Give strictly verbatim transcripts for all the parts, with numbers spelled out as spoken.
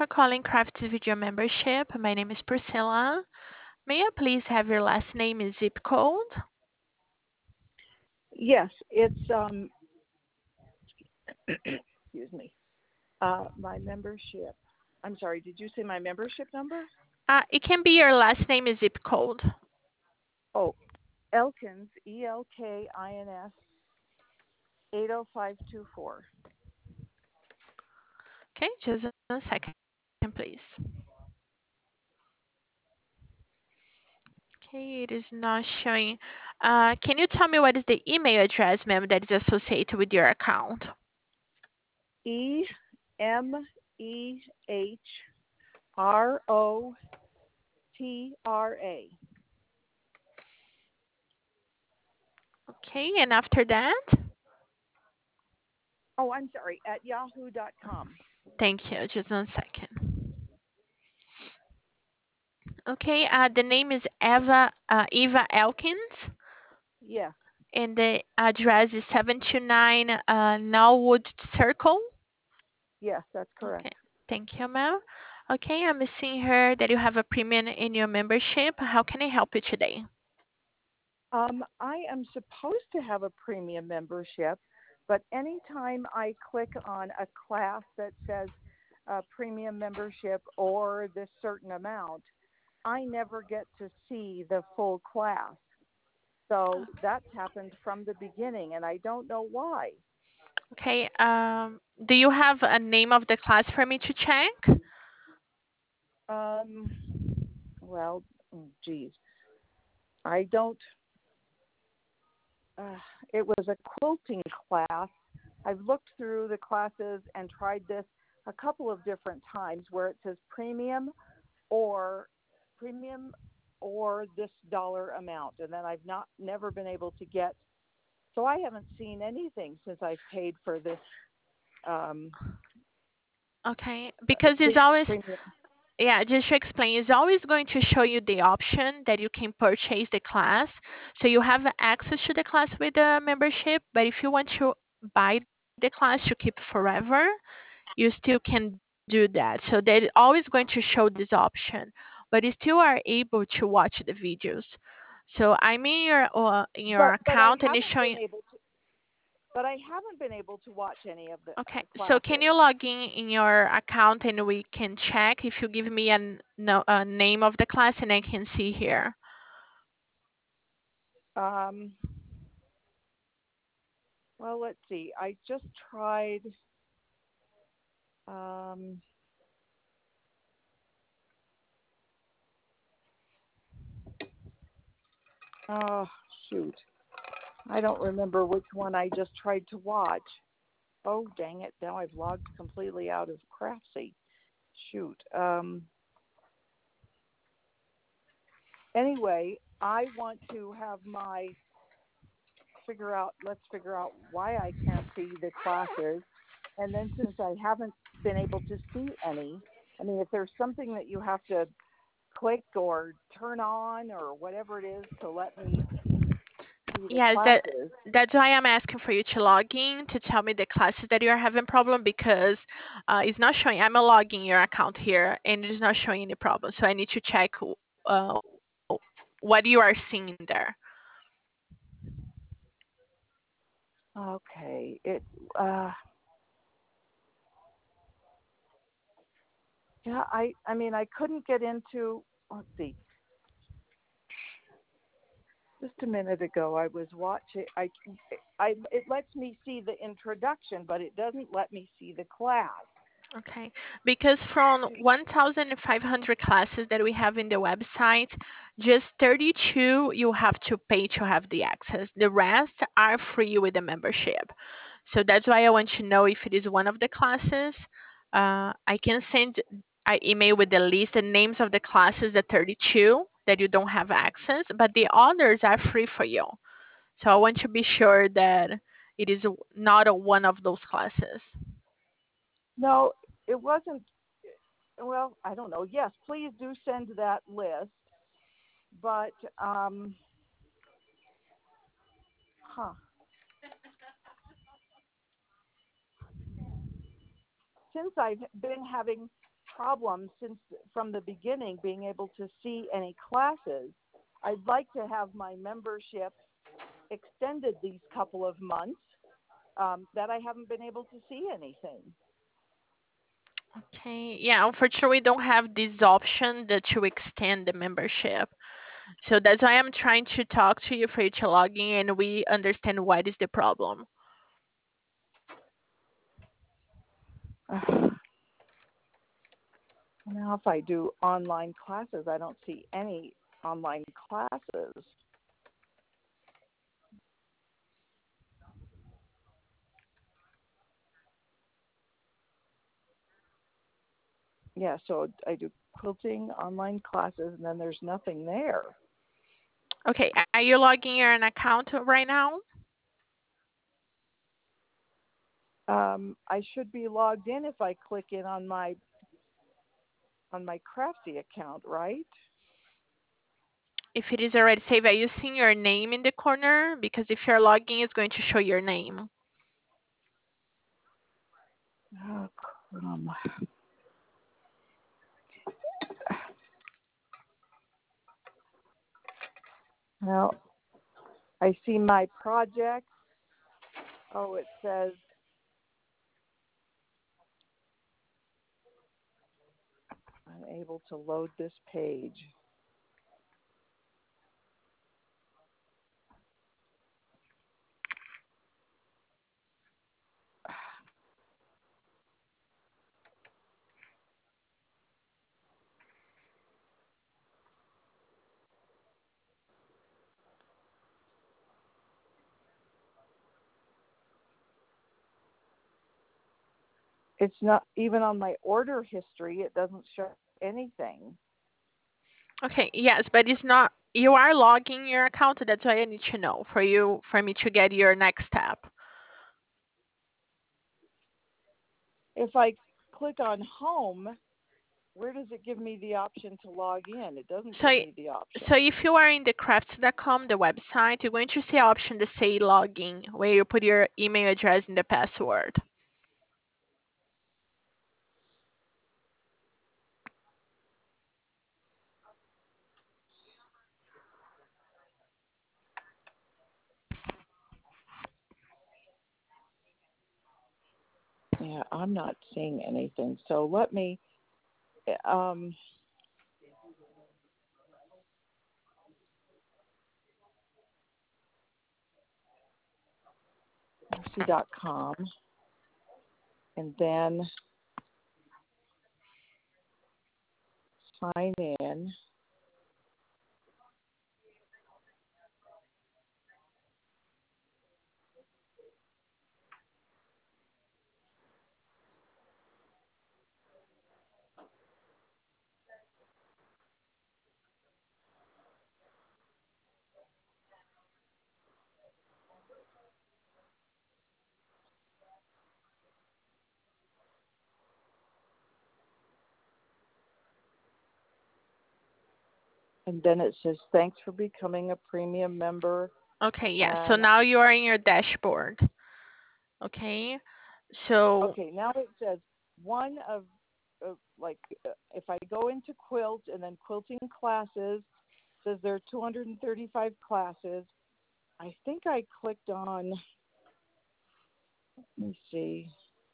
for calling Craft Video Membership. My name is Priscilla. May I please have your last name and zip code? Yes, it's um excuse me. Uh my membership. I'm sorry, did you say my membership number? Uh, it can be your last name and zip code. Oh, Elkins, E L K I N S eight oh five two four. Okay, just a second, please. Okay, it is not showing. Uh, can you tell me what is the email address, ma'am, that is associated with your account? E M E H R O T R A. Okay, and after that? Oh, I'm sorry, at yahoo dot com. Thank you. Just one second. Okay, uh, the name is Eva uh, Eva Elkins, Yes, and the address is seven two nine uh, Norwood Circle. yes, that's Okay, correct. thank you, ma'am. Okay, I'm seeing here that you have a premium in your membership. How can I help you today? Um, I am supposed to have a premium membership, but anytime I click on a class that says uh, premium membership or this certain amount, I never get to see the full class. So that's happened from the beginning, and I don't know why. Okay, um, do you have a name of the class for me to check? Um, well, mm, geez, I don't. Uh, it was a quilting class. I've looked through the classes and tried this a couple of different times where it says premium or premium or this dollar amount, and then I've not never been able to get. So I haven't seen anything since I've paid for this. Um, Okay, uh, because it's pre- always, premium. yeah, just to explain, it's always going to show you the option that you can purchase the class. So you have access to the class with the membership, but if you want to buy the class to keep forever, you still can do that. So they're always going to show this option, but you still are able to watch the videos. So I'm in your uh, in your But but I account and it's haven't showing. been able to. But I haven't been able to watch any of the Okay, the so can classes. you log in in your account and we can check if you give me a, n- no, a name of the class and I can see here. Um, well, let's see. I just tried. Um, oh shoot, I don't remember which one I just tried to watch. Oh dang it! Now I've logged completely out of Craftsy. Shoot. Um, anyway, I want to have my figure out. Let's figure out why I can't see the classes, and then since I haven't been able to see any, I mean, if there's something that you have to click or turn on or whatever it is to let me see the Yes, that classes. that's why I'm asking for you to log in to tell me the classes that you are having problem because uh, it's not showing. I'm logging your account here and it's not showing any problem. So I need to check uh, what you are seeing there. Okay, it uh yeah, I I mean I couldn't get into let's see. Just a minute ago I was watching I I it lets me see the introduction, but it doesn't let me see the class. Okay, because from one thousand five hundred classes that we have in the website, just thirty-two you have to pay to have the access. The rest are free with the membership. So that's why I want to know if it is one of the classes. Uh, I can send an email with the list and names of the classes, the thirty-two that you don't have access, but the others are free for you. So I want to be sure that it is not a, one of those classes. No, it wasn't well, I don't know. Yes, please do send that list, but um huh. Since I've been having problem since from the beginning being able to see any classes. I'd like to have my membership extended these couple of months um, that I haven't been able to see anything. Okay. Yeah, unfortunately, we don't have this option that to extend the membership. So that's why I'm trying to talk to you for you to log in and we understand what is the problem. Now, if I do online classes, I don't see any online classes. Yeah, so I do quilting online classes, and then there's nothing there. Okay, are you logging your an account right now? Um, I should be logged in if I click in on my on my Craftsy account, right? If it is already saved, are you seeing your name in the corner? Because if you're logging, it's going to show your name. Oh, Chrome. Well, I see my project. Oh, it says unable to load this page. It's not even on my order history. It doesn't show anything. Okay, yes, but it's not. You are logging your account. That's why I need to know for you for me to get your next step. If I click on home, where does it give me the option to log in? It doesn't So, give y- me the option. so if you are in the crafts dot com, the website, you're going to see an option to say login, where you put your email address and the password. Yeah, I'm not seeing anything. So let me um mercy dot com and then sign in. And then it says thanks for becoming a premium member. Okay, yes. So And now you are in your dashboard. Okay, so okay, now it says one of uh, like uh, if I go into quilt and then quilting classes, it says there are two hundred thirty-five classes. I think I clicked on, let me see.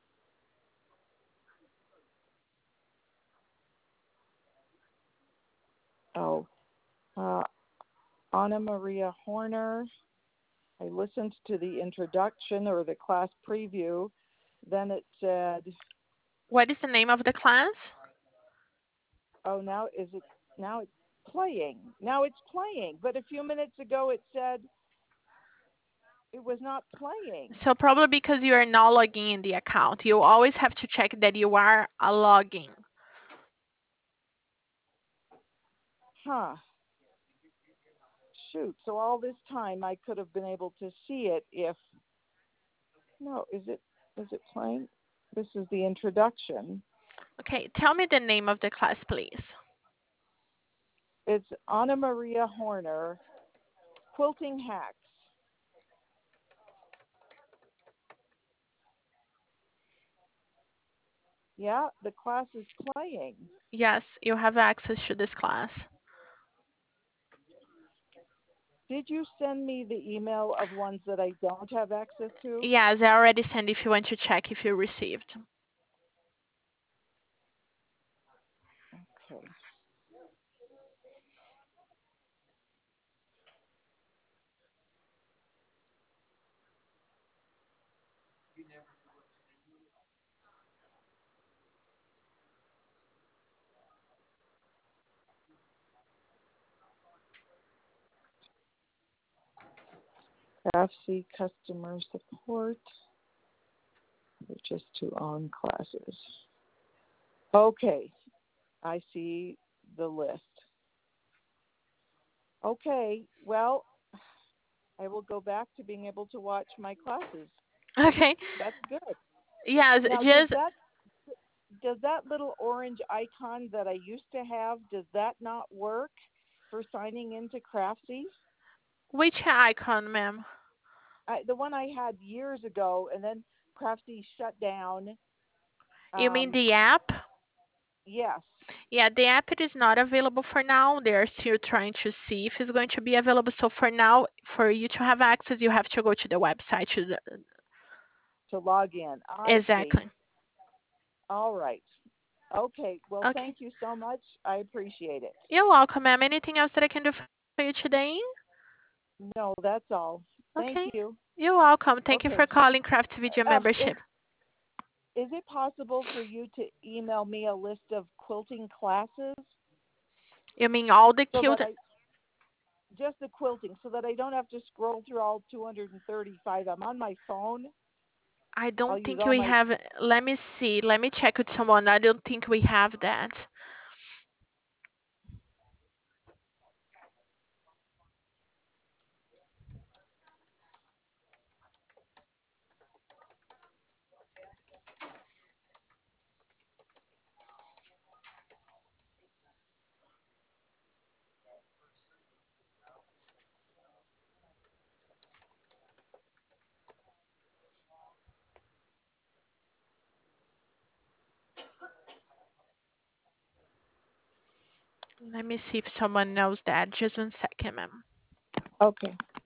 Oh, uh, Anna Maria Horner. I listened to the introduction or the class preview. Then it said, what is the name of the class? oh, now is it, now it's playing. Now it's playing. But a few minutes ago it said it was not playing. So probably because you are not logging in the account. You always have to check that you are uh, logging. Huh. Shoot. So all this time I could have been able to see it if, no, is it, is it playing? This is the introduction. Okay, tell me the name of the class, please. It's Anna Maria Horner, Quilting Hacks. Yeah, the class is playing. Yes, you have access to this class. Did you send me the email of ones that I don't have access to? Yes, I already sent if you want to check if you received. Okay. Craftsy customer support. Purchase to own classes. Okay, I see the list. Okay, well, I will go back to being able to watch my classes. Okay. That's good. Yes, Now, does just that does that little orange icon that I used to have, does that not work for signing into Craftsy? which icon, ma'am? I, the one I had years ago, and then Craftsy shut down. You mean Um, the app? yes, Yeah, the app it is not available for now. They are still trying to see if it's going to be available. So for now, for you to have access, you have to go to the website. To the, to log in. I see. exactly. All right. Okay. Well, Okay. thank you so much. I appreciate it. You're welcome, ma'am. Anything else that I can do for you today? No, that's all. Thank Okay. you. You're welcome. Thank you Okay. for calling Craft Video Um, is Membership. is it possible for you to email me a list of quilting classes You mean all the so cute? that I just the quilting so that I don't have to scroll through all two hundred thirty-five. I'm on my phone. I I'll don't use think all we my have. Let me see. Let me check with someone. I don't think we have that. Let me see if someone knows that. Just one second, ma'am. okay.